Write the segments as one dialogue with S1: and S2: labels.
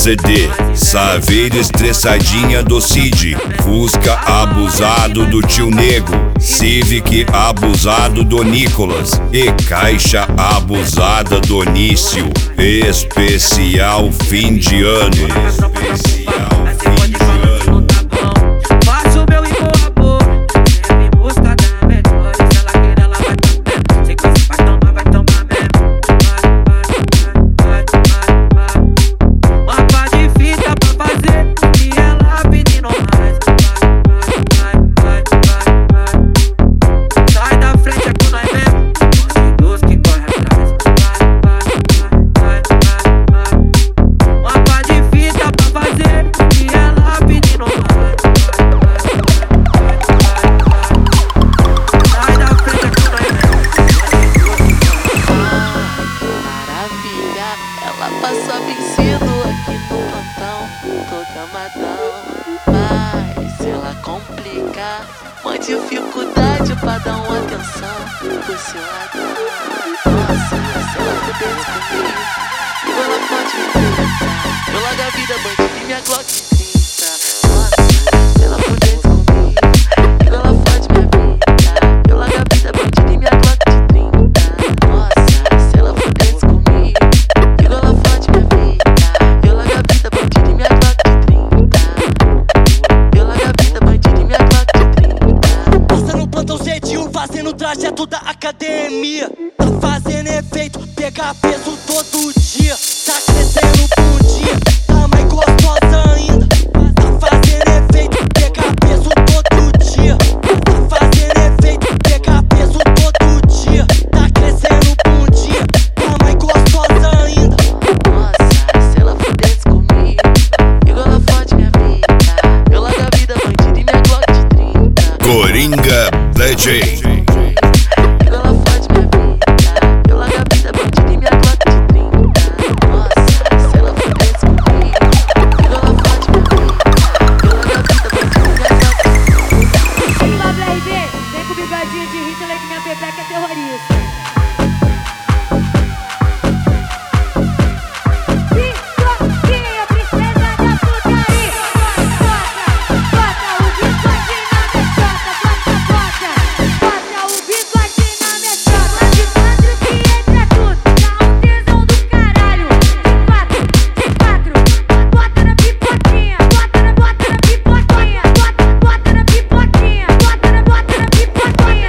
S1: ZD, Saveira estressadinha do Cid, Fusca abusado do tio Nego, Civic abusado do Nicolas e Caixa abusada do Nício. Especial fim de ano. Especial fim de ano.
S2: Faço o meu e vou a boca, sempre em busca da melhor. Se ela quer, ela vai tomar. Sei que você vai tomar mesmo. Uma pá de fita pra fazer e ela pedindo mais. Sai da frente, é com nós mesmo. Nós que corre atrás. Uma pá de fita pra fazer e ela pedindo mais. Sai da frente, é com nós mesmo.
S3: Maravilha, ela passa vencido aqui no plantão, toda amadão. Mas se ela complicar, uma dificuldade pra dar uma atenção pro seu lado. Nossa, se ela pudesse comigo, ela pode me pegar. Eu largo a vida bandida e minha Glock 30. Nossa, se ela pudesse comigo, ela pode me pegar. Eu largo a vida bandida e minha Glock 30. Nossa, se ela pudesse comigo, ela pode me pegar. Eu largo a vida bandida e minha Glock 30. Eu largo a vida bandida e minha Glock 30.
S4: Passa no plantão Z1, fazendo o trajeto da academia. Tá fazendo efeito, pegar peso todo dia. Tá crescendo por dia, tá mais gostosa ainda. Tá fazendo efeito, pegar peso todo dia. Tá fazendo efeito, pegar peso todo dia. Tá crescendo por dia, tá mais gostosa ainda.
S3: Nossa, se ela pudesse comigo, ela pode me pegar. Eu largo a vida bandida e minha Glock 30.
S1: Coringa DJ.
S3: Ela pode me pegar. Eu largo a vida bandida e minha Glock 30. Nossa, se ela pudesse comigo, ela pode me pegar. Eu largo a vida bandida e minha Glock 30.
S5: Pablo RB, vem com o bigodinho de Hitler que minha pepeca é terrorista. Picoquinha, princesa da putaria. Bota o bigode na mexota, bota o bigode na mexota. De quatro que entra tudo, dá um tesão do caralho. De quatro, bota na pipoquinha, bota na pipoquinha, bota na pipoquinha, bota na pipoquinha,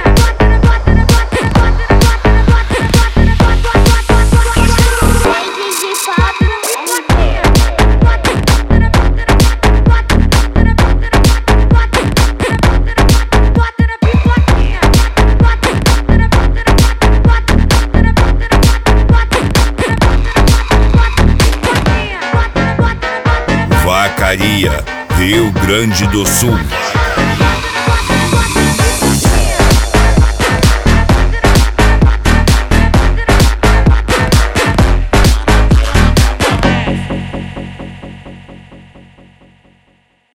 S1: Vacaria, Rio Grande do Sul.